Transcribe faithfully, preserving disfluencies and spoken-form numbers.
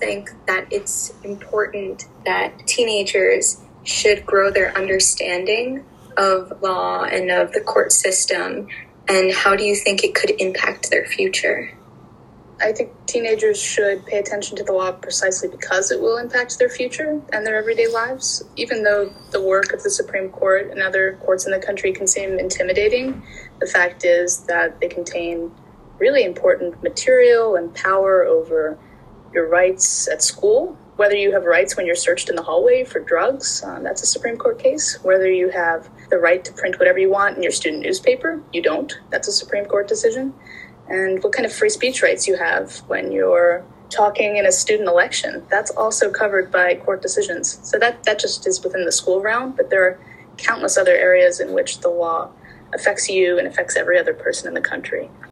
think that it's important that teenagers should grow their understanding of law and of the court system? And how do you think it could impact their future? I think teenagers should pay attention to the law precisely because it will impact their future and their everyday lives. Even though the work of the Supreme Court and other courts in the country can seem intimidating, the fact is that they contain really important material and power over your rights at school. Whether you have rights when you're searched in the hallway for drugs, um, that's a Supreme Court case. Whether you have the right to print whatever you want in your student newspaper, you don't. That's a Supreme Court decision. And what kind of free speech rights you have when you're talking in a student election, that's also covered by court decisions. So that, that just is within the school realm, but there are countless other areas in which the law affects you and affects every other person in the country.